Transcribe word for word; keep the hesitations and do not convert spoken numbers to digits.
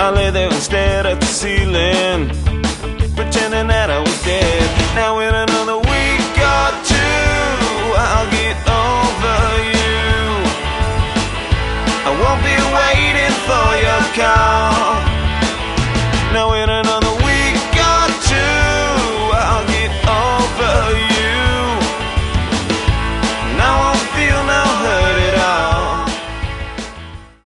I lay there and stared at the ceiling, pretending that I was dead. Now in another week or two, I'll get over you. I won't be waiting for your call. Now in